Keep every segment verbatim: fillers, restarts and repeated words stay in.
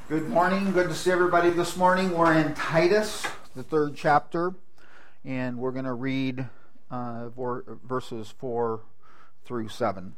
Good morning. Good to see everybody this morning. We're in Titus, the third chapter, and we're going to read uh, verses four through seven.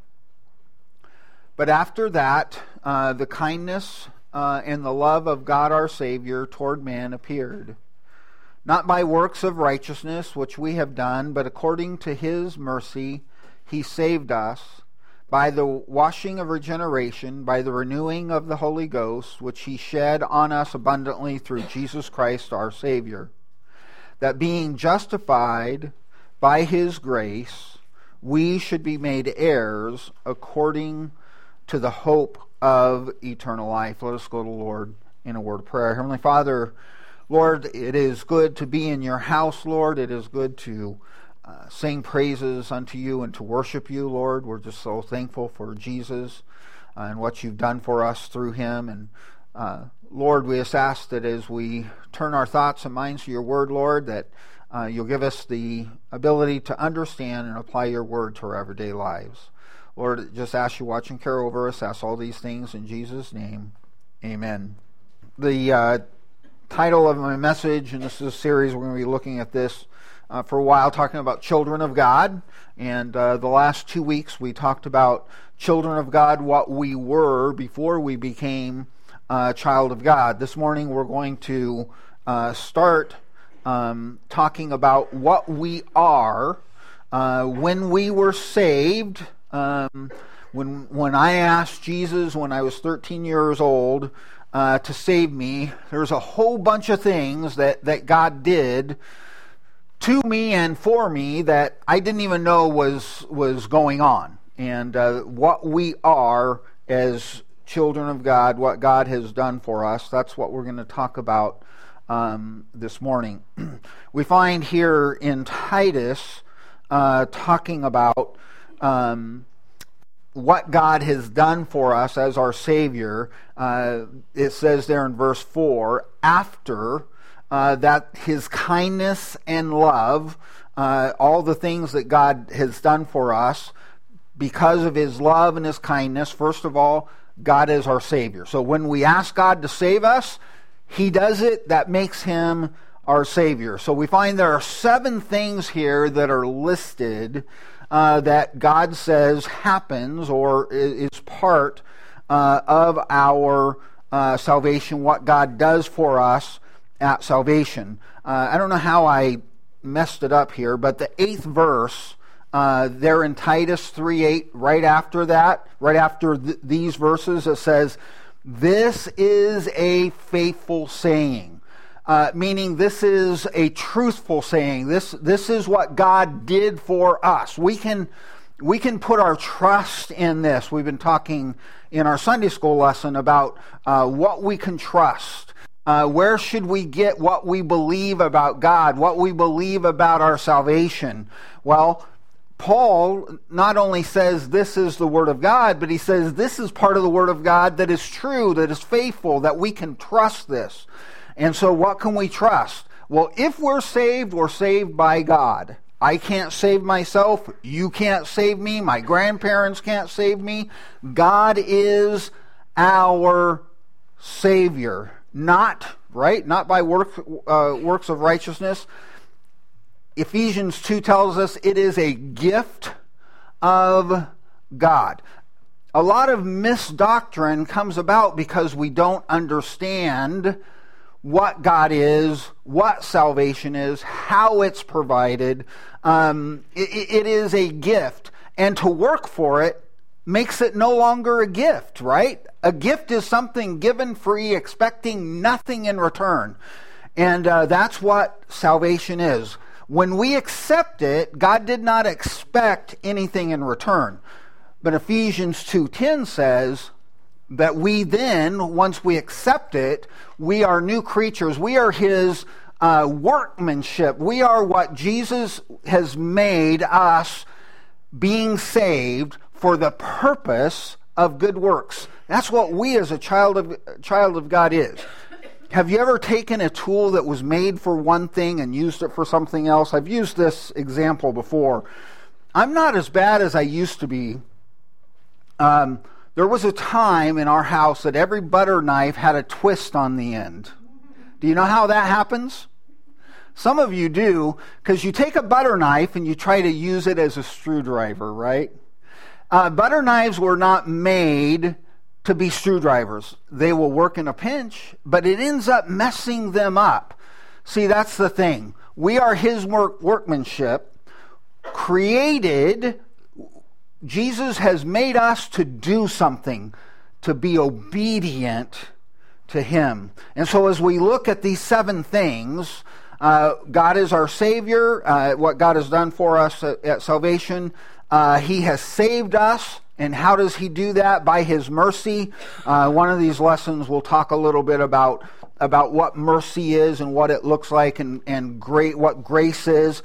But after that, uh, the kindness uh, and the love of God our Savior toward man appeared, not by works of righteousness which we have done, but according to His mercy He saved us, by the washing of regeneration, by the renewing of the Holy Ghost, which He shed on us abundantly through Jesus Christ our Savior, that being justified by His grace, we should be made heirs according to the hope of eternal life. Let us go to the Lord in a word of prayer. Heavenly Father, Lord, it is good to be in your house, Lord. It is good to Uh, sing praises unto you and to worship you, Lord. We're just so thankful for Jesus uh, and what you've done for us through him. And uh, Lord, we just ask that as we turn our thoughts and minds to your word, Lord, that uh, you'll give us the ability to understand and apply your word to our everyday lives. Lord, just ask you watch and care over us. Ask all these things in Jesus' name. Amen. The uh, title of my message, and this is a series, we're going to be looking at this Uh, for a while, talking about children of God. And uh, the last two weeks we talked about children of God, what we were before we became a uh, child of God. This morning we're going to uh, start um, talking about what we are uh, when we were saved. Um, when when I asked Jesus when I was thirteen years old uh, to save me, there's a whole bunch of things that, that God did to me and for me that I didn't even know was was going on. And uh, what we are as children of God, what God has done for us, that's what we're going to talk about um, this morning. We find here in Titus uh, talking about um, what God has done for us as our Savior. Uh, it says there in verse four, after Uh, that his kindness and love, uh, all the things that God has done for us, because of his love and his kindness, first of all, God is our Savior. So when we ask God to save us, he does it. That makes him our Savior. So we find there are seven things here that are listed uh, that God says happens or is part uh, of our uh, salvation, what God does for us at salvation. Uh, I don't know how I messed it up here, but the eighth verse, uh, there in Titus three eight, right after that, right after th- these verses, it says, "This is a faithful saying," uh, meaning this is a truthful saying. This this is what God did for us. We can we can put our trust in this. We've been talking in our Sunday school lesson about uh, what we can trust. Uh, where should we get what we believe about God, what we believe about our salvation? Well, Paul not only says this is the Word of God, but he says this is part of the Word of God that is true, that is faithful, that we can trust this. And so what can we trust? Well, if we're saved, we're saved by God. I can't save myself. You can't save me. My grandparents can't save me. God is our Savior. Not, right? Not by work, uh, works of righteousness. Ephesians two tells us it is a gift of God. A lot of misdoctrine comes about because we don't understand what God is, what salvation is, how it's provided. Um, it, it is a gift. And to work for it makes it no longer a gift, right? A gift is something given free, expecting nothing in return. And uh, that's what salvation is. When we accept it, God did not expect anything in return. But Ephesians two ten says that we then, once we accept it, we are new creatures. We are his uh, workmanship. We are what Jesus has made us, being saved for the purpose of good works. That's what we as a child of child of God is. Have you ever taken a tool that was made for one thing and used it for something else? I've used this example before. I'm not as bad as I used to be. Um, There was a time in our house that every butter knife had a twist on the end. Do you know how that happens? Some of you do, because you take a butter knife and you try to use it as a screwdriver, right? Uh, butter knives were not made to be screwdrivers. They will work in a pinch, but it ends up messing them up. See, that's the thing. We are His work, workmanship, created. Jesus has made us to do something, to be obedient to Him. And so as we look at these seven things, uh, God is our Savior, uh, what God has done for us at, at salvation. Uh, he has saved us. And how does He do that? By His mercy. Uh, one of these lessons we'll talk a little bit about, about what mercy is and what it looks like, and, and great, what grace is.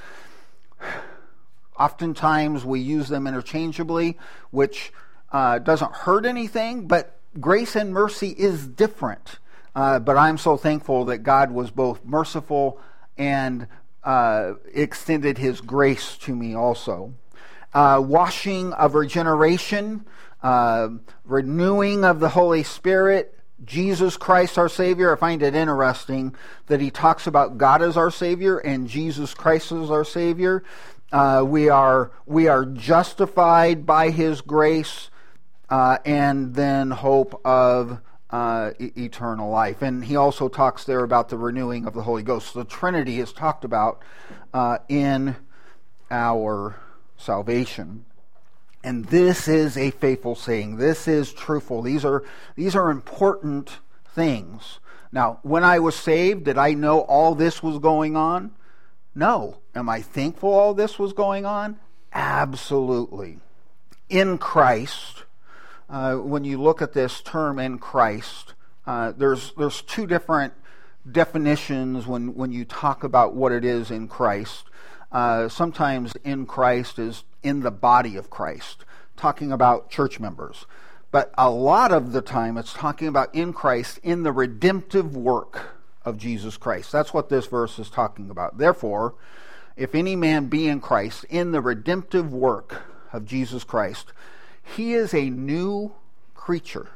Oftentimes we use them interchangeably, which uh, doesn't hurt anything, but grace and mercy is different. Uh, but I'm so thankful that God was both merciful and uh, extended His grace to me also. Uh, washing of regeneration, uh, renewing of the Holy Spirit, Jesus Christ our Savior. I find it interesting that he talks about God as our Savior and Jesus Christ as our Savior. Uh, we are we are justified by His grace, uh, and then hope of uh, e- eternal life. And he also talks there about the renewing of the Holy Ghost. The Trinity is talked about uh, in our salvation. And this is a faithful saying. This is truthful. These are these are important things. Now, when I was saved, did I know all this was going on? No. Am I thankful all this was going on? Absolutely. In Christ, uh, when you look at this term in Christ, uh, there's there's two different definitions when, when you talk about what it is in Christ. Uh, sometimes in Christ is in the body of Christ, talking about church members. But a lot of the time it's talking about in Christ, in the redemptive work of Jesus Christ. That's what this verse is talking about. Therefore, if any man be in Christ, in the redemptive work of Jesus Christ, he is a new creature.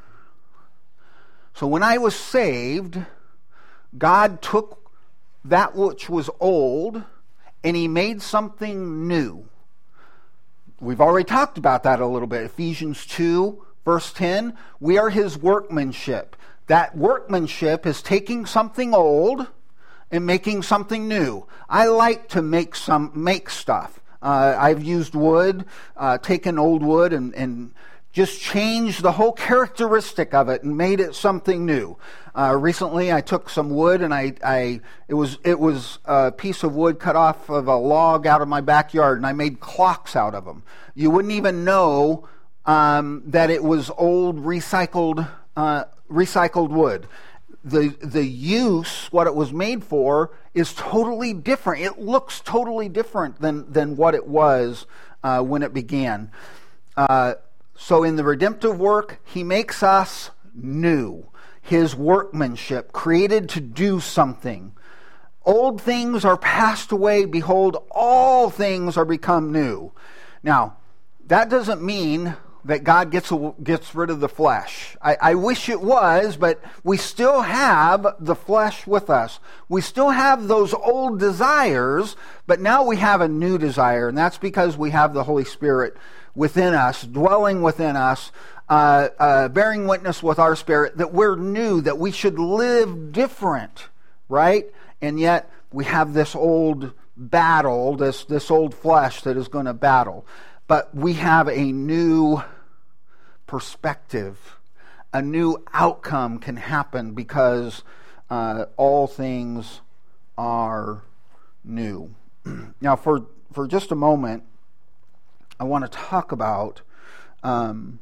So when I was saved, God took that which was old and He made something new. We've already talked about that a little bit. Ephesians two, verse ten, we are His workmanship. That workmanship is taking something old and making something new. I like to make some make stuff. Uh, I've used wood, uh, taken old wood and, and just changed the whole characteristic of it and made it something new. Uh, recently, I took some wood and I, I it was it was a piece of wood cut off of a log out of my backyard, and I made clocks out of them. You wouldn't even know um, that it was old recycled uh, recycled wood. The the use, what it was made for, is totally different. It looks totally different than than what it was uh, when it began. Uh, so in the redemptive work, He makes us new. His workmanship, created to do something. Old things are passed away. Behold, all things are become new. Now, that doesn't mean that God gets gets rid of the flesh. I, I wish it was, but we still have the flesh with us. We still have those old desires, but now we have a new desire, and that's because we have the Holy Spirit within us, dwelling within us, uh, uh, bearing witness with our spirit that we're new, that we should live different, right? And yet we have this old battle, this, this old flesh that is going to battle. But we have a new perspective. A new outcome can happen because uh, all things are new. Now, for, for just a moment, I want to talk about um,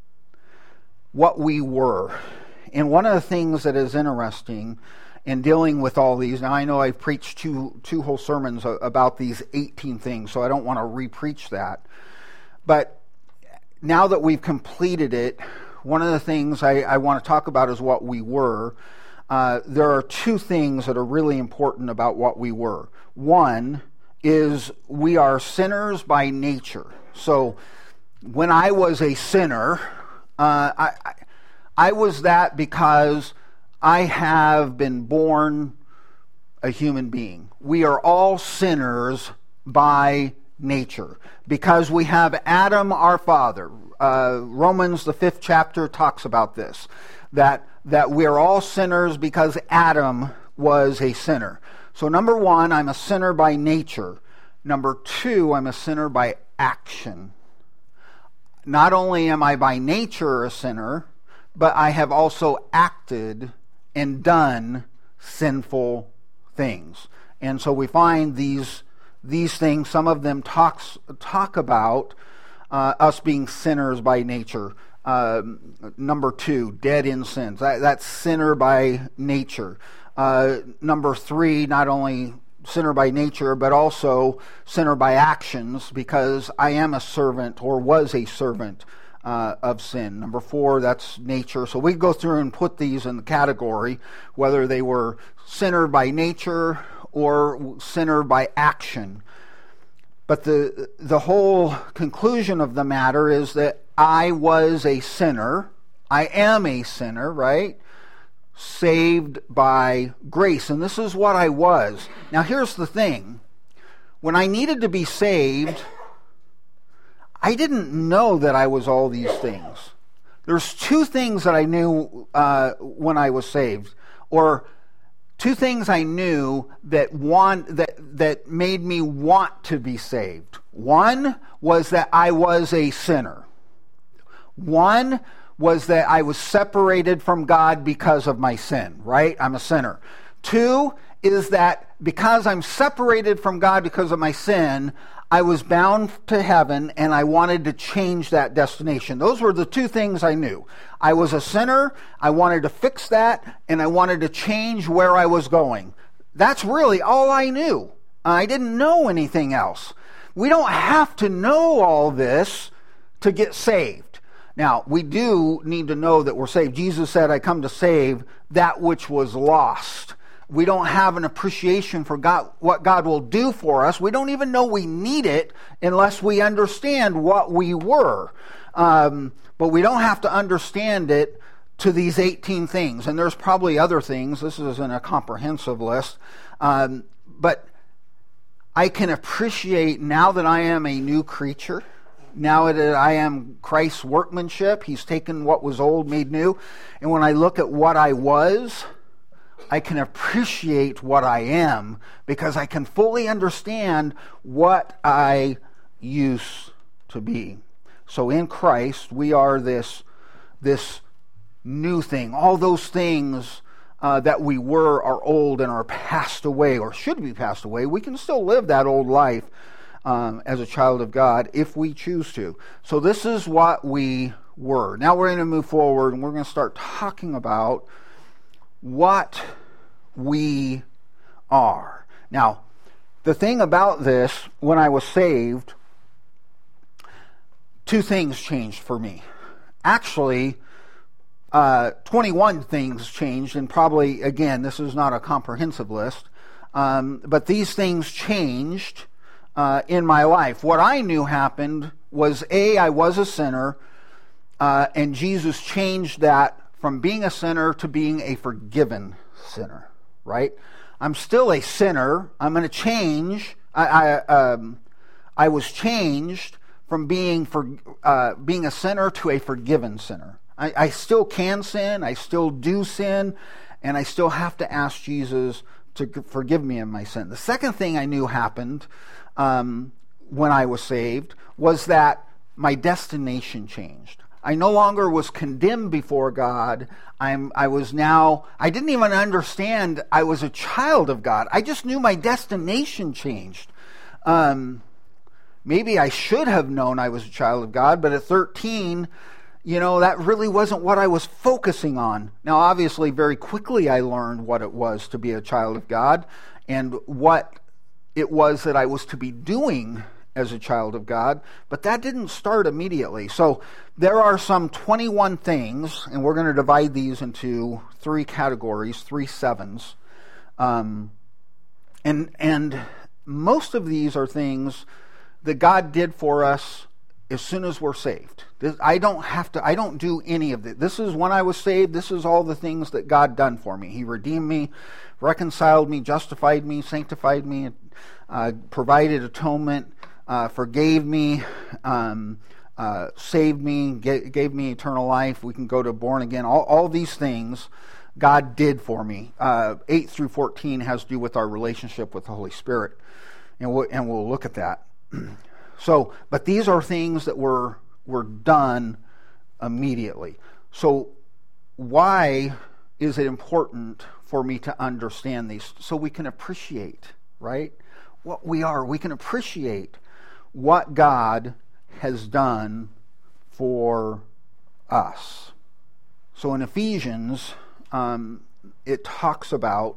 what we were. And one of the things that is interesting in dealing with all these, now I know I've preached two, two whole sermons about these eighteen things, so I don't want to re-preach that. But now that we've completed it, one of the things I, I want to talk about is what we were. Uh, there are two things that are really important about what we were. One is we are sinners by nature. So when I was a sinner, Uh, I, I I was that because I have been born a human being. We are all sinners by nature because we have Adam, our father. Uh, Romans, the fifth chapter, talks about this, that that we are all sinners because Adam was a sinner. So number one, I'm a sinner by nature. Number two, I'm a sinner by action. Not only am I by nature a sinner, but I have also acted and done sinful things. And so we find these these things, some of them talks talk about uh, us being sinners by nature. Uh, number two, dead in sins. That, that's sinner by nature. Uh, number three, not only sinner by nature, but also sinner by actions, because I am a servant or was a servant uh, of sin. Number four, that's nature. So we go through and put these in the category, whether they were sinner by nature or sinner by action. But the the whole conclusion of the matter is that I was a sinner. I am a sinner, right? Saved by grace. And this is what I was. Now here's the thing. When I needed to be saved, I didn't know that I was all these things. There's two things that I knew uh, when I was saved, or two things I knew that want that that made me want to be saved. One was that I was a sinner. One was that I was separated from God because of my sin, right? I'm a sinner. Two is that because I'm separated from God because of my sin, I was bound to heaven and I wanted to change that destination. Those were the two things I knew. I was a sinner, I wanted to fix that, and I wanted to change where I was going. That's really all I knew. I didn't know anything else. We don't have to know all this to get saved. Now, we do need to know that we're saved. Jesus said, I come to save that which was lost. We don't have an appreciation for God, what God will do for us. We don't even know we need it unless we understand what we were. Um, but we don't have to understand it to these eighteen things. And there's probably other things. This isn't a comprehensive list. Um, but I can appreciate now that I am a new creature. Now that I am Christ's workmanship, He's taken what was old, made new. And when I look at what I was, I can appreciate what I am because I can fully understand what I used to be. So in Christ, we are this, this new thing. All those things uh, that we were are old and are passed away or should be passed away. We can still live that old life Um, as a child of God if we choose to. So this is what we were. Now we're going to move forward and we're going to start talking about what we are. Now, the thing about this, when I was saved, two things changed for me. Actually, uh, twenty-one things changed, and probably, again, this is not a comprehensive list, um, but these things changed Uh, in my life. What I knew happened was, A, I was a sinner, uh, and Jesus changed that from being a sinner to being a forgiven sinner, right? I'm still a sinner. I'm going to change. I I, um, I was changed from being for uh, being a sinner to a forgiven sinner. I, I still can sin. I still do sin, and I still have to ask Jesus to forgive me of my sin. The second thing I knew happened Um, when I was saved was that my destination changed. I no longer was condemned before God. I'm, I was now, I didn't even understand I was a child of God. I just knew my destination changed. Um, maybe I should have known I was a child of God, but at thirteen, you know, that really wasn't what I was focusing on. Now, obviously, very quickly I learned what it was to be a child of God and what it was that I was to be doing as a child of God, but that didn't start immediately. So there are some twenty-one things, and we're going to divide these into three categories, three sevens. Um, and and most of these are things that God did for us as soon as we're saved. This, I don't have to, I don't do any of it. This is when I was saved. This is all the things that God done for me. He redeemed me, reconciled me, justified me, sanctified me, uh, provided atonement, uh, forgave me, um, uh, saved me, gave, gave me eternal life. We can go to born again. All, all these things God did for me. Uh, eight through fourteen has to do with our relationship with the Holy Spirit. And we'll, and we'll look at that. So, but these are things that were were done immediately. So why is it important for me to understand these? So we can appreciate, right, what we are. We can appreciate what God has done for us. So in Ephesians, um, it talks about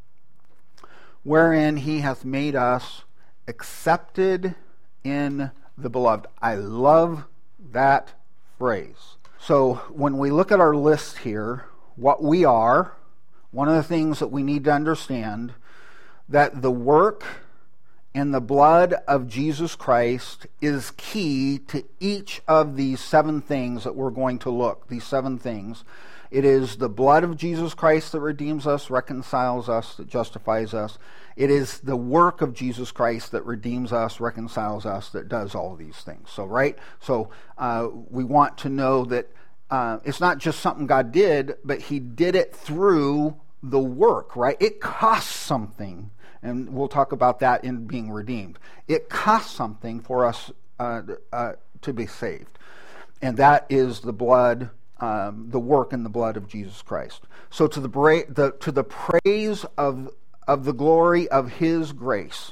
wherein he hath made us accepted in the beloved. I love that phrase. So when we look at our list here, what we are, one of the things that we need to understand, that the work and the blood of Jesus Christ is key to each of these seven things that we're going to look, these seven things. It is the blood of Jesus Christ that redeems us, reconciles us, that justifies us. It is the work of Jesus Christ that redeems us, reconciles us, that does all of these things. So, right? So, uh, we want to know that uh, it's not just something God did, but he did it through the work, right? It costs something, and we'll talk about that in being redeemed. It costs something for us uh, uh, to be saved, and that is the blood, um, the work and the blood of Jesus Christ. So, to the, bra- the to the praise of of the glory of his grace.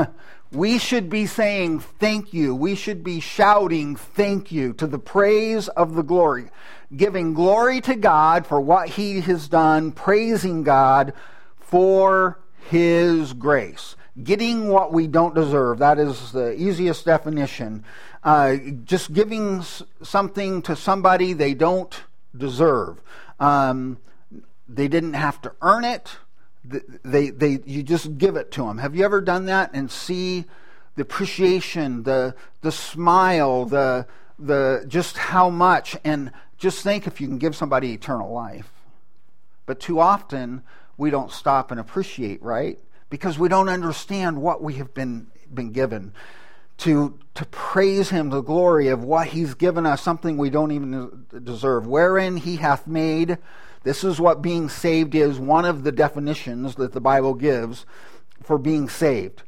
We should be saying thank you. We should be shouting thank you to the praise of the glory. Giving glory to God for what he has done, praising God for his grace. Getting what we don't deserve. That is the easiest definition. Uh, just giving something to somebody they don't deserve. Um, they didn't have to earn it. They, they, you just give it to them. Have you ever done that and see the appreciation, the, the smile, the, the, just how much, and just think if you can give somebody eternal life. But too often we don't stop and appreciate, right? Because we don't understand what we have been been given. To to praise him, the glory of what he's given us, something we don't even deserve. Wherein he hath made. This is what being saved is, one of the definitions that the Bible gives for being saved.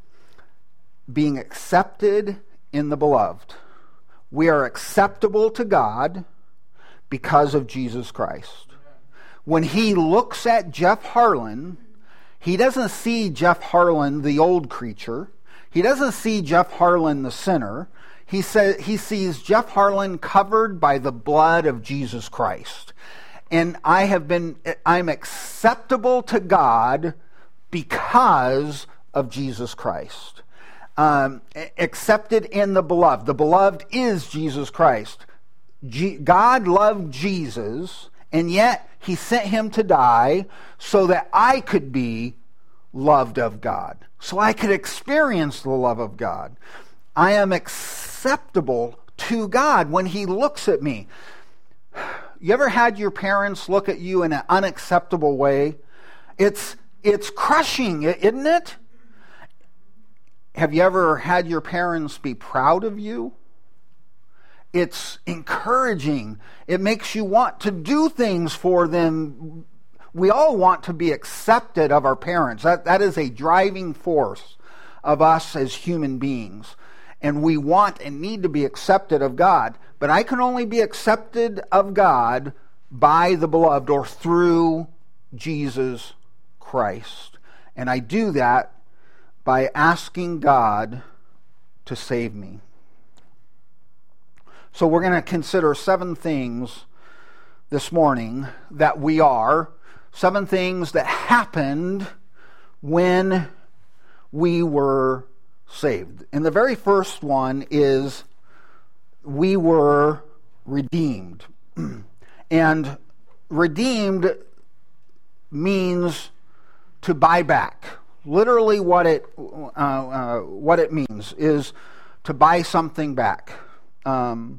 Being accepted in the beloved. We are acceptable to God because of Jesus Christ. When he looks at Jeff Harlan, he doesn't see Jeff Harlan, the old creature. He doesn't see Jeff Harlan, the sinner. He says he sees Jeff Harlan covered by the blood of Jesus Christ. And I have been, I'm acceptable to God because of Jesus Christ. Um, accepted in the beloved. The beloved is Jesus Christ. G- God loved Jesus, and yet he sent him to die so that I could be loved of God. So I could experience the love of God. I am acceptable to God when he looks at me. You ever had your parents look at you in an unacceptable way? It's it's crushing, isn't it? Have you ever had your parents be proud of you? It's encouraging. It makes you want to do things for them. We all want to be accepted of our parents. That that is a driving force of us as human beings. And we want and need to be accepted of God. But I can only be accepted of God by the beloved or through Jesus Christ. And I do that by asking God to save me. So we're going to consider seven things this morning that we are. Seven things that happened when we were saved. And the very first one is we were redeemed. And redeemed means to buy back. Literally what it uh, uh, what it means is to buy something back. Um,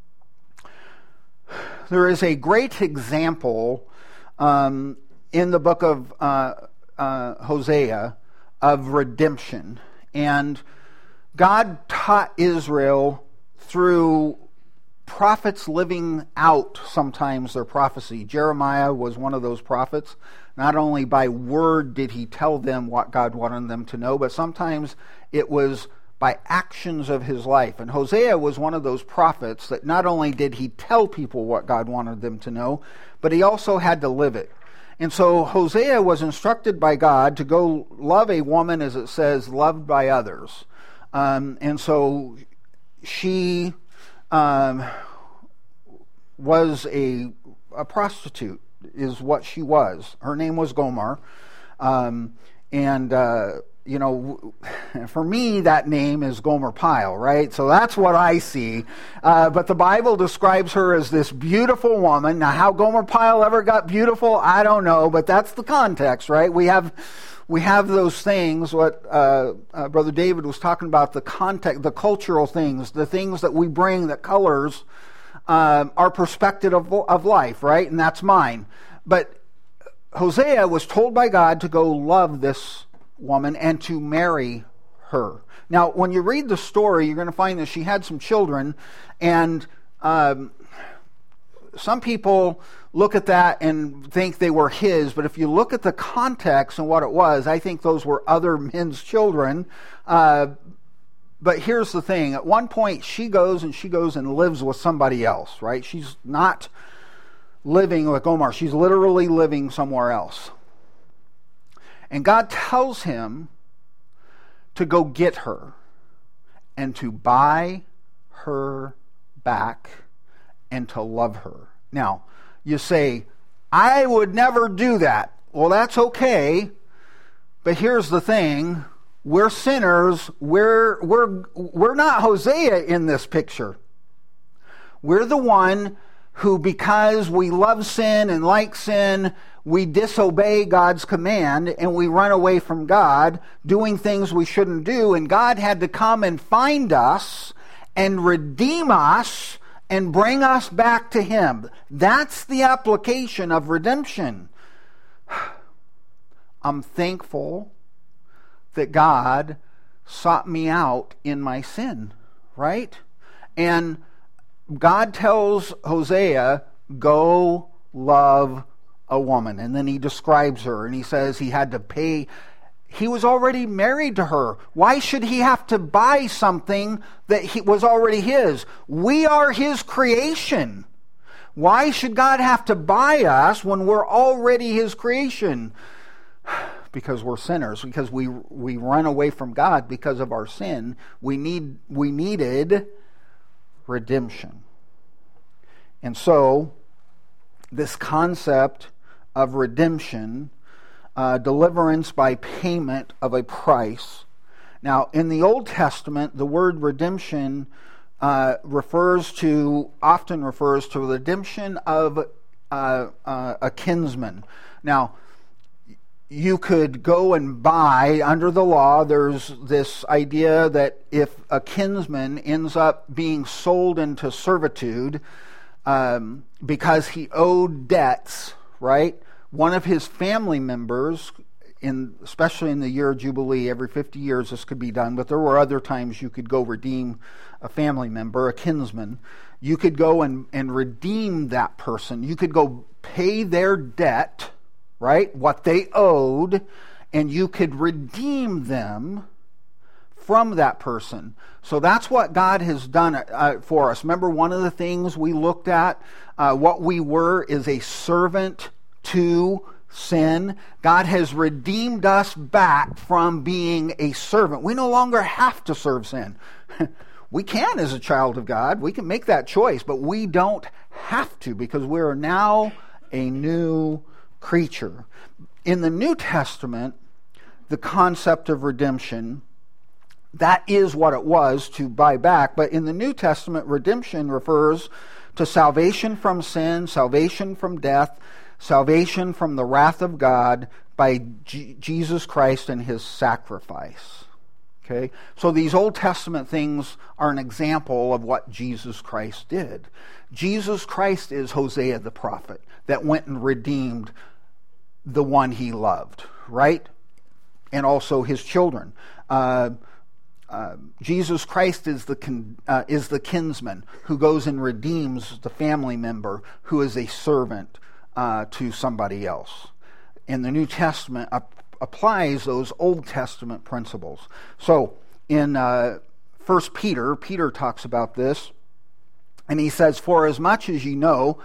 there is a great example um, in the book of uh, uh, Hosea of redemption. And God taught Israel through prophets living out sometimes their prophecy. Jeremiah was one of those prophets. Not only by word did he tell them what God wanted them to know, but sometimes it was by actions of his life. And Hosea was one of those prophets that not only did he tell people what God wanted them to know, but he also had to live it. And so Hosea was instructed by God to go love a woman, as it says, loved by others. Um, and so she um, was a, a prostitute, is what she was. Her name was Gomer. Um, and, uh, you know, for me, that name is Gomer Pyle, right? So that's what I see. Uh, but the Bible describes her as this beautiful woman. Now, how Gomer Pyle ever got beautiful, I don't know, but that's the context, right? We have we have those things, what uh, uh, Brother David was talking about, the context, the cultural things, the things that we bring that colors um, our perspective of, of life, right? And that's mine. But Hosea was told by God to go love this woman and to marry her. Now, when you read the story, you're going to find that she had some children, and um, some people look at that and think they were his, but if you look at the context and what it was, I think those were other men's children. Uh, but here's the thing. At one point, she goes and she goes and lives with somebody else, right? She's not living with Gomer. She's literally living somewhere else. And God tells him to go get her and to buy her back and to love her. Now, you say, I would never do that. Well, that's okay. But here's the thing. We're sinners. We're, we're, we're not Hosea in this picture. We're the one who, because we love sin and like sin, we disobey God's command and we run away from God, doing things we shouldn't do. And God had to come and find us and redeem us and bring us back to Him. That's the application of redemption. I'm thankful that God sought me out in my sin, right? And God tells Hosea, go love a woman. And then he describes her and he says he had to pay. He was already married to her. Why should he have to buy something that he was already his? We are his creation. Why should God have to buy us when we're already his creation? Because we're sinners, because we we run away from God because of our sin. We need we needed redemption. And so this concept of redemption, uh, deliverance by payment of a price. Now, in the Old Testament, the word redemption uh, refers to, often refers to redemption of uh, uh, a kinsman. Now, you could go and buy, under the law, there's this idea that if a kinsman ends up being sold into servitude um, because he owed debts, right? One of his family members, in especially in the year of Jubilee, every fifty years this could be done, but there were other times you could go redeem a family member, a kinsman. You could go and, and redeem that person. You could go pay their debt, right? What they owed, and you could redeem them from that person. So that's what God has done uh, for us. Remember, one of the things we looked at, uh, what we were is a servant to sin. God has redeemed us back from being a servant. We no longer have to serve sin. We can as a child of God. We can make that choice, but we don't have to because we are now a new creature. In the New Testament, the concept of redemption, that is what it was to buy back. But in the New Testament, redemption refers to salvation from sin, salvation from death, salvation from the wrath of God by G- Jesus Christ and his sacrifice. Okay? So these Old Testament things are an example of what Jesus Christ did. Jesus Christ is Hosea the prophet that went and redeemed the one he loved, right? And also his children. Uh, uh, Jesus Christ is the kin, uh, is the kinsman who goes and redeems the family member who is a servant uh, to somebody else. And the New Testament ap- applies those Old Testament principles. So in uh, First Peter, Peter talks about this, and he says, "For as much as you know."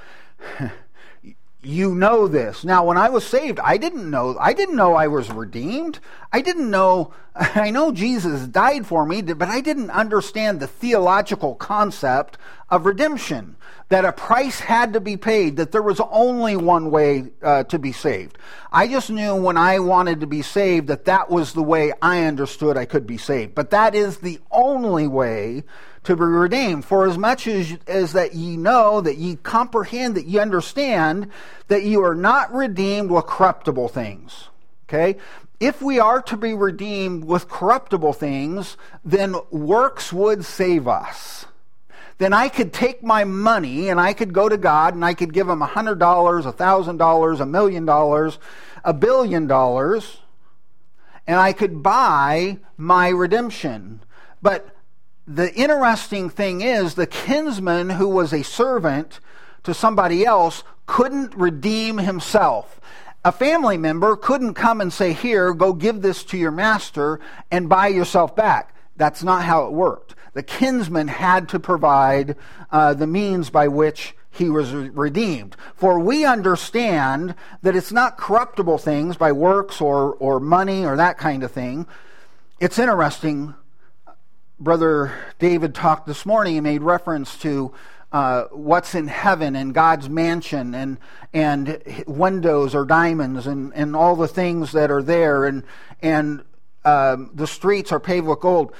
You know this. Now, when I was saved, I didn't know. I didn't know I was redeemed. I didn't know. I know Jesus died for me, but I didn't understand the theological concept of redemption. That a price had to be paid. That there was only one way uh, to be saved. I just knew when I wanted to be saved that that was the way I understood I could be saved. But that is the only way to be redeemed. For as much as, as that ye know, that ye comprehend, that ye understand, that you are not redeemed with corruptible things. Okay? If we are to be redeemed with corruptible things, then works would save us. Then I could take my money and I could go to God and I could give him one hundred dollars, one thousand dollars, a million dollars, a billion dollars, and I could buy my redemption. But the interesting thing is, the kinsman who was a servant to somebody else couldn't redeem himself. A family member couldn't come and say, "Here, go give this to your master and buy yourself back." That's not how it worked. The kinsman had to provide uh, the means by which he was re- redeemed. For we understand that it's not corruptible things by works or, or money or that kind of thing. It's interesting. Brother David talked this morning. He made reference to uh, what's in heaven and God's mansion and and windows or diamonds and, and all the things that are there and and um, the streets are paved with gold.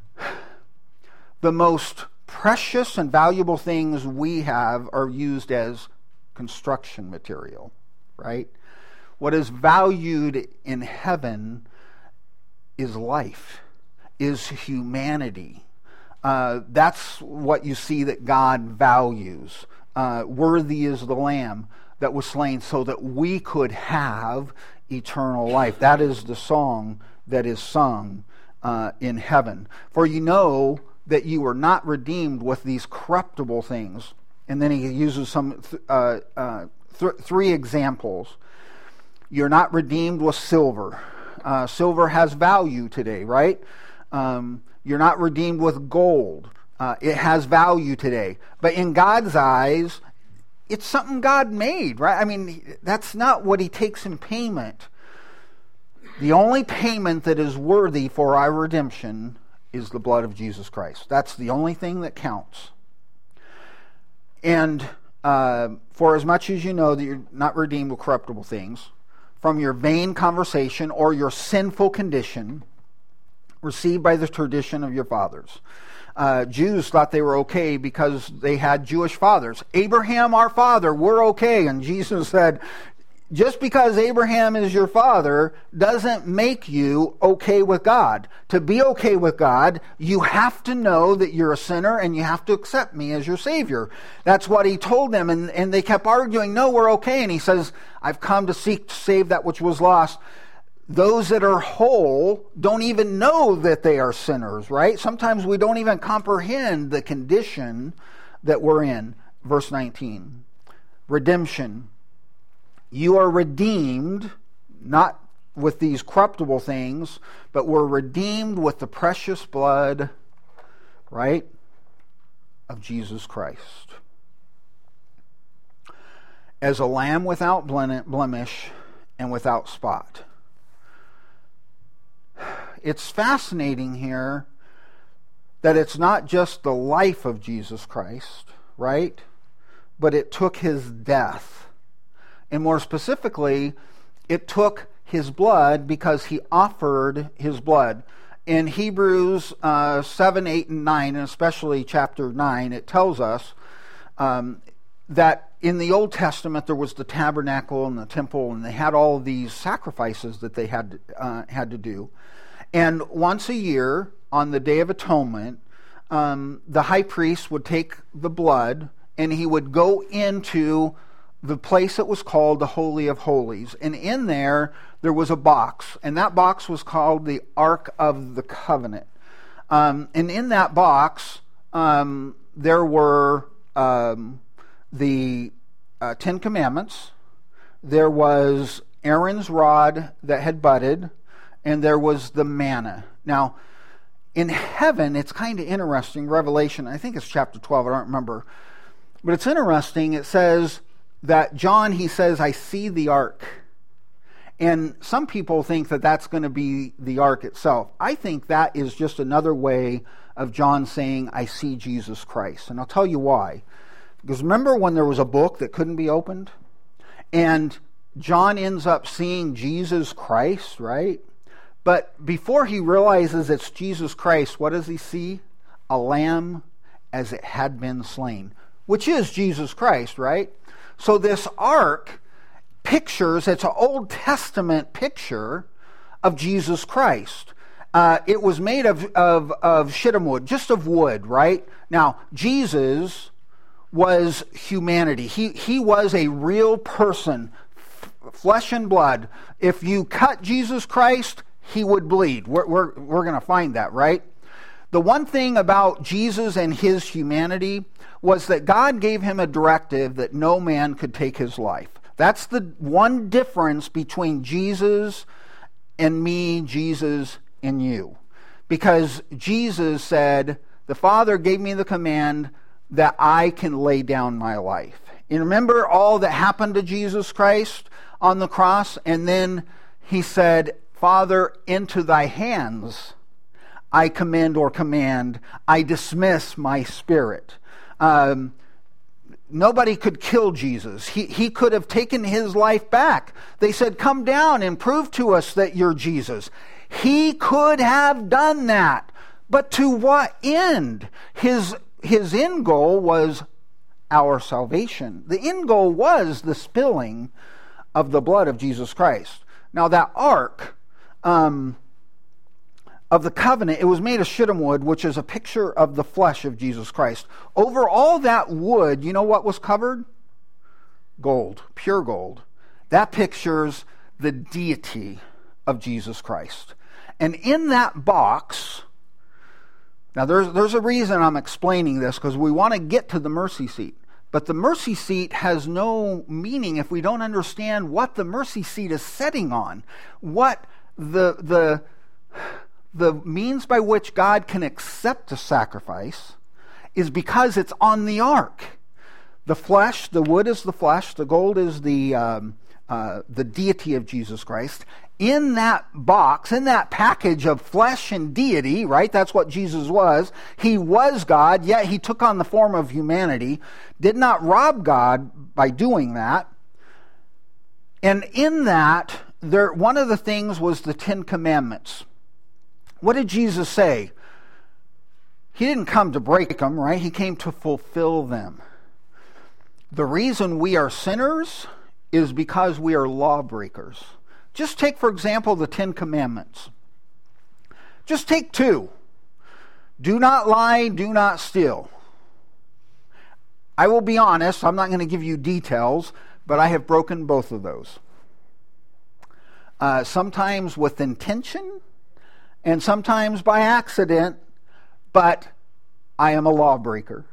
The most precious and valuable things we have are used as construction material, right? What is valued in heaven is life. Is humanity. Uh, that's what you see that God values. Uh, worthy is the Lamb that was slain so that we could have eternal life. That is the song that is sung uh, in heaven. For you know that you were not redeemed with these corruptible things. And then he uses some th- uh, uh, th- three examples. You're not redeemed with silver. Uh, silver has value today, right? Um, you're not redeemed with gold. Uh, it has value today. But in God's eyes, it's something God made, right? I mean, that's not what he takes in payment. The only payment that is worthy for our redemption is the blood of Jesus Christ. That's the only thing that counts. And uh, for as much as you know that you're not redeemed with corruptible things, from your vain conversation or your sinful condition, received by the tradition of your fathers. Uh, Jews thought they were okay because they had Jewish fathers. Abraham, our father, we're okay. And Jesus said, just because Abraham is your father doesn't make you okay with God. To be okay with God, you have to know that you're a sinner and you have to accept me as your Savior. That's what he told them. And, and they kept arguing, no, we're okay. And he says, I've come to seek to save that which was lost. Those that are whole don't even know that they are sinners, right? Sometimes we don't even comprehend the condition that we're in. Verse nineteen, redemption. You are redeemed, not with these corruptible things, but we're redeemed with the precious blood, right, of Jesus Christ. As a lamb without blemish and without spot. It's fascinating here that it's not just the life of Jesus Christ, right? But it took his death. And more specifically, it took his blood because he offered his blood. In Hebrews uh, seven, eight, and nine, and especially chapter nine, it tells us um, that in the Old Testament there was the tabernacle and the temple, and they had all of these sacrifices that they had uh, had to do. And once a year, on the Day of Atonement, um, the high priest would take the blood and he would go into the place that was called the Holy of Holies. And in there, there was a box. And that box was called the Ark of the Covenant. Um, and in that box, um, there were um, the uh, Ten Commandments. There was Aaron's rod that had budded. And there was the manna. Now, in heaven, it's kind of interesting. Revelation, I think it's chapter twelve, I don't remember. But it's interesting. It says that John, he says, I see the ark. And some people think that that's going to be the ark itself. I think that is just another way of John saying, I see Jesus Christ. And I'll tell you why. Because remember when there was a book that couldn't be opened? And John ends up seeing Jesus Christ, right? But before he realizes it's Jesus Christ, what does he see? A lamb as it had been slain, which is Jesus Christ, right? So this ark pictures, it's an Old Testament picture of Jesus Christ. Uh, it was made of, of, of shittim wood, just of wood, right? Now, Jesus was humanity. He, he was a real person, f- flesh and blood. If you cut Jesus Christ, he would bleed. We're, we're, we're going to find that, right? The one thing about Jesus and his humanity was that God gave him a directive that no man could take his life. That's the one difference between Jesus and me, Jesus and you. Because Jesus said, the Father gave me the command that I can lay down my life. And remember all that happened to Jesus Christ on the cross? And then he said, Father, into thy hands I commend or command, I dismiss my spirit. Um, nobody could kill Jesus. He, he could have taken his life back. They said, come down and prove to us that you're Jesus. He could have done that. But to what end? His, his end goal was our salvation. The end goal was the spilling of the blood of Jesus Christ. Now that ark um, of the covenant, it was made of shittim wood, which is a picture of the flesh of Jesus Christ. Over all that wood, you know what was covered? Gold, pure gold. That pictures the deity of Jesus Christ. And in that box, now there's, there's a reason I'm explaining this, because we want to get to the mercy seat. But the mercy seat has no meaning if we don't understand what the mercy seat is setting on. What the the the means by which God can accept a sacrifice is because it's on the ark. The flesh, the wood is the flesh, the gold is the um, uh, the deity of Jesus Christ. In that box, in that package of flesh and deity, right? That's what Jesus was. He was God, yet he took on the form of humanity, did not rob God by doing that. And in that, there, one of the things was the Ten Commandments. What did Jesus say? He didn't come to break them, right? He came to fulfill them. The reason we are sinners is because we are lawbreakers. Just take, for example, the Ten Commandments. Just take two. Do not lie, do not steal. I will be honest, I'm not going to give you details, but I have broken both of those. Uh, sometimes with intention, and sometimes by accident, but I am a lawbreaker.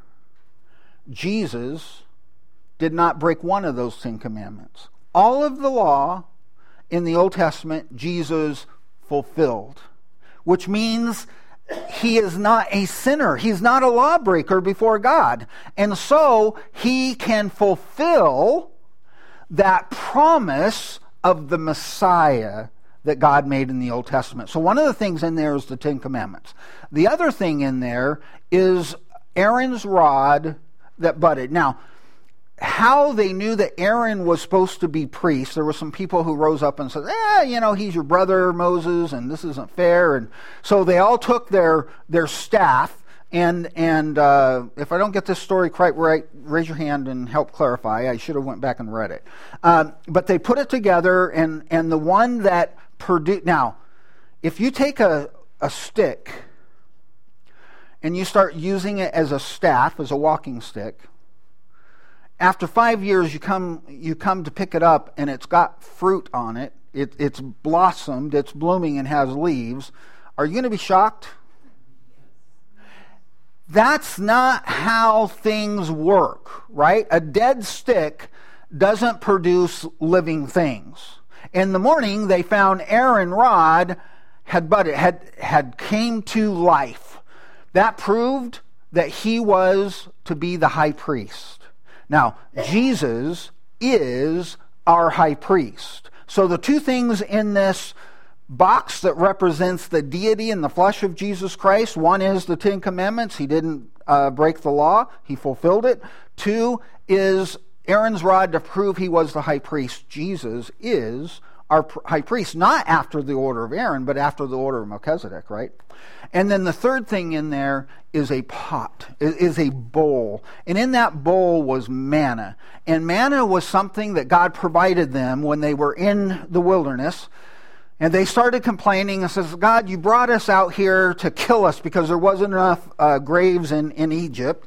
Jesus did not break one of those Ten Commandments. All of the law in the Old Testament, Jesus fulfilled, which means he is not a sinner. He's not a lawbreaker before God. And so he can fulfill that promise of the Messiah that God made in the Old Testament. So one of the things in there is the Ten Commandments. The other thing in there is Aaron's rod that budded. Now, how they knew that Aaron was supposed to be priest, there were some people who rose up and said, eh, you know, he's your brother, Moses, and this isn't fair. And so they all took their their staff, and and uh, if I don't get this story quite right, raise your hand and help clarify. I should have went back and read it. Um, but they put it together, and, and the one that produced... Now, if you take a a stick and you start using it as a staff, as a walking stick, after five years you come you come to pick it up and it's got fruit on it, it it's blossomed, it's blooming and has leaves, are you going to be shocked? That's not how things work, right? A dead stick doesn't produce living things. In the morning, they found Aaron rod had budded, had had came to life. That proved that he was to be the high priest. Now, Jesus is our high priest. So the two things in this box that represents the deity and the flesh of Jesus Christ, one is the Ten Commandments. He didn't uh, break the law. He fulfilled it. Two is Aaron's rod to prove he was the high priest. Jesus is our high priest, not after the order of Aaron, but after the order of Melchizedek, right? And then the third thing in there is a pot, is a bowl. And in that bowl was manna. And manna was something that God provided them when they were in the wilderness. And they started complaining and says, God, you brought us out here to kill us because there wasn't enough uh, graves in, in Egypt.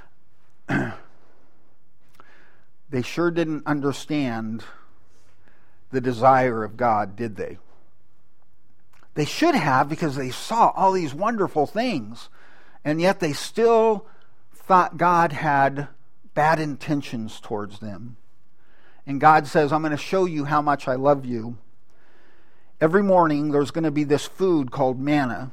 They sure didn't understand the desire of God, did they? They should have, because they saw all these wonderful things, and yet they still thought God had bad intentions towards them. And God says, I'm going to show you how much I love you. Every morning there's going to be this food called manna.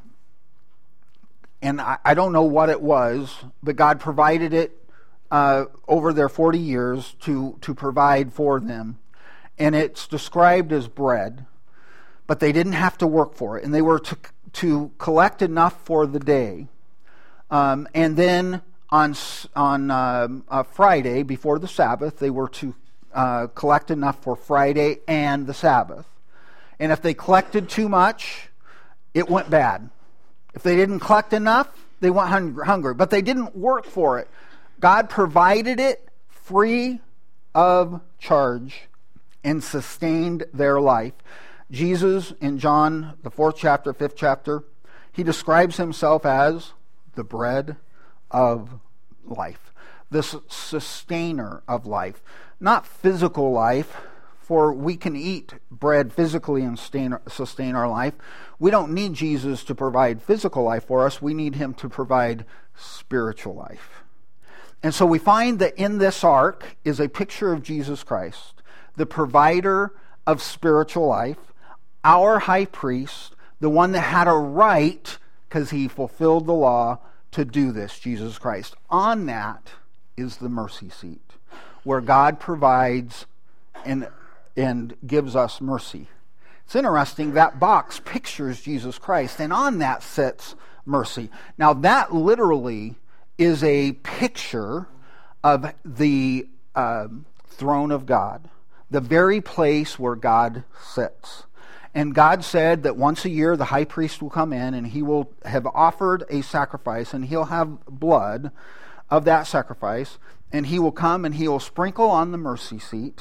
And I, I don't know what it was, but God provided it uh, over their forty years to, to provide for them. And it's described as bread, but they didn't have to work for it. And they were to, to collect enough for the day. Um, and then on, on uh, uh, Friday, before the Sabbath, they were to uh, collect enough for Friday and the Sabbath. And if they collected too much, it went bad. If they didn't collect enough, they went hung- hungry. But they didn't work for it. God provided it free of charge and sustained their life. Jesus, in John, the fourth chapter, fifth chapter, he describes himself as the bread of life, the sustainer of life. Not physical life, for we can eat bread physically and sustain our life. We don't need Jesus to provide physical life for us. We need him to provide spiritual life. And so we find that in this ark is a picture of Jesus Christ, the provider of spiritual life, our high priest, the one that had a right, because he fulfilled the law, to do this, Jesus Christ. On that is the mercy seat, where God provides and and gives us mercy. It's interesting, that box pictures Jesus Christ, and on that sits mercy. Now that literally is a picture of the uh, throne of God, the very place where God sits. And God said that once a year the high priest will come in and he will have offered a sacrifice, and he'll have blood of that sacrifice, and he will come and he will sprinkle on the mercy seat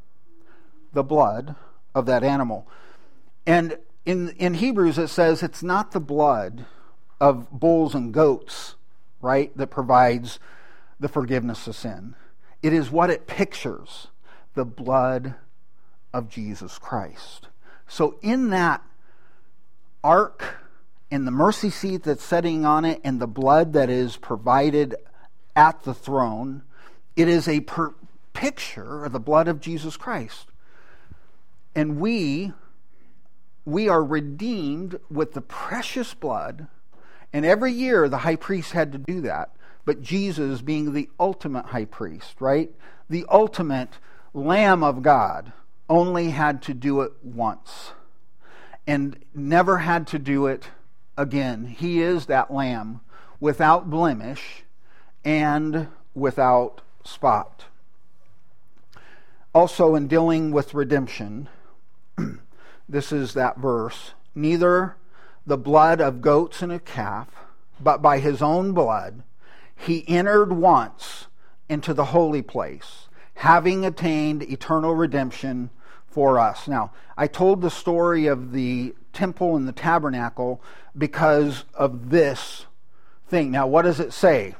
the blood of that animal. And in in Hebrews it says it's not the blood of bulls and goats, right, that provides the forgiveness of sin. It is what it pictures, the blood of Jesus Christ. So in that ark and the mercy seat that's sitting on it and the blood that is provided at the throne, it is a per- picture of the blood of Jesus Christ. And we, we are redeemed with the precious blood. And every year the high priest had to do that. But Jesus, being the ultimate high priest, right? The ultimate Lamb of God, only had to do it once. And never had to do it again. He is that Lamb without blemish and without spot. Also, in dealing with redemption, this is that verse, neither the blood of goats and a calf, but by his own blood, he entered once into the holy place, having attained eternal redemption for us. Now, I told the story of the temple and the tabernacle because of this thing. Now, what does it say?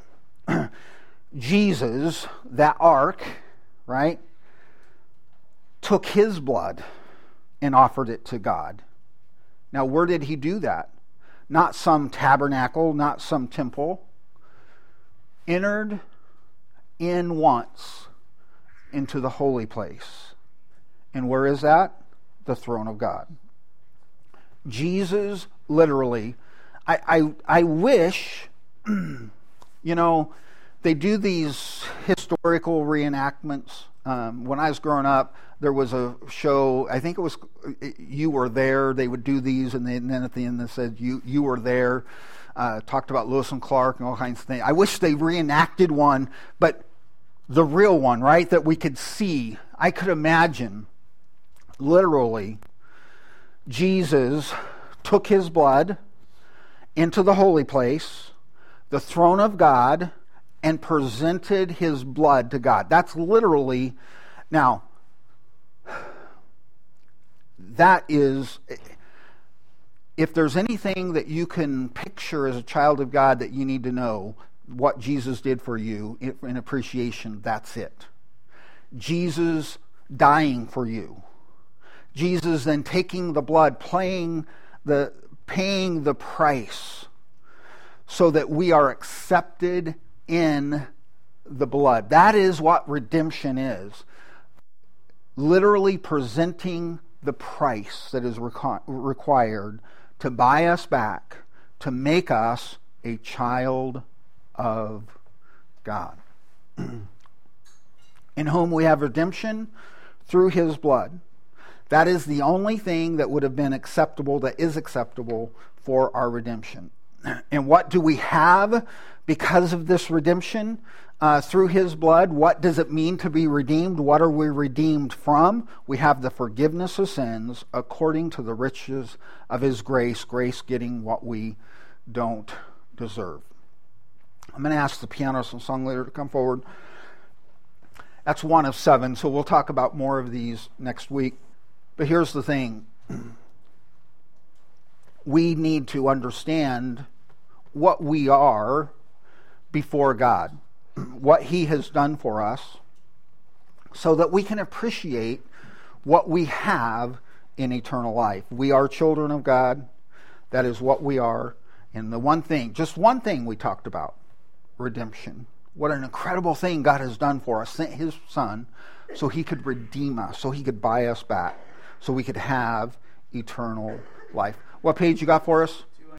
Jesus, that ark, right, took his blood and offered it to God. Now, where did he do that? Not some tabernacle, not some temple. Entered in once into the holy place. And where is that? The throne of God. Jesus, literally, I, I, I wish, you know, they do these historical reenactments. Um, when I was growing up, there was a show, I think it was You Were There. They would do these, and, they, and then at the end they said, you, you were there. Uh, talked about Lewis and Clark and all kinds of things. I wish they reenacted one, but the real one, right, that we could see. I could imagine, literally, Jesus took his blood into the holy place, the throne of God, and presented his blood to God. That's literally, now, that is, if there's anything that you can picture as a child of God that you need to know, what Jesus did for you in appreciation, that's it. Jesus dying for you. Jesus then taking the blood, playing the, paying the price so that we are accepted in the blood. That is what redemption is. Literally presenting the price that is requ- required to buy us back, to make us a child of God, in whom we have redemption through his blood. That is the only thing that would have been acceptable, that is acceptable for our redemption. And what do we have because of this redemption uh, through his blood? What does it mean to be redeemed? What are we redeemed from? We have the forgiveness of sins according to the riches of his grace, grace getting what we don't deserve. I'm going to ask the pianist and song leader to come forward. That's one of seven, so we'll talk about more of these next week. But here's the thing. We need to understand what we are before God, what he has done for us, so that we can appreciate what we have in eternal life. We are children of God. That is what we are. And the one thing, just one thing we talked about, redemption. What an incredible thing God has done for us. Sent his son so he could redeem us, so he could buy us back, so we could have eternal life. What page you got for us?